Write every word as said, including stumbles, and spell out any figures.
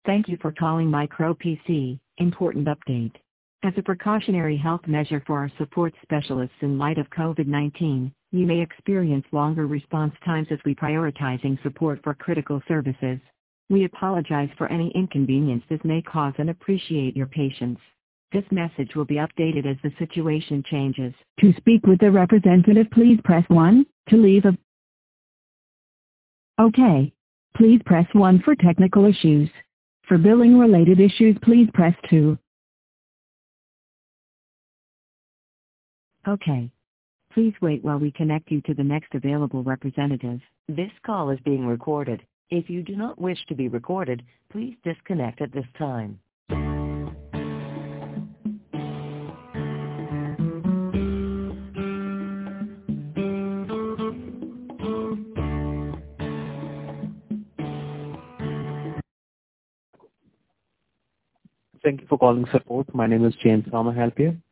Thank you for calling MicroPC. Important update. As a precautionary health measure for our support specialists in light of COVID nineteen, you may experience longer response times as we prioritizing support for critical services. We apologize for any inconvenience this may cause and appreciate your patience. This message will be updated as the situation changes. To speak with a representative, please press one. To leave a... Okay. Please press one for technical issues. For billing-related issues, please press two. Okay. Please wait while we connect you to the next available representative. This call is being recorded. If you do not wish to be recorded, please disconnect at this time. Thank you for calling support. My name is James. How may I help you?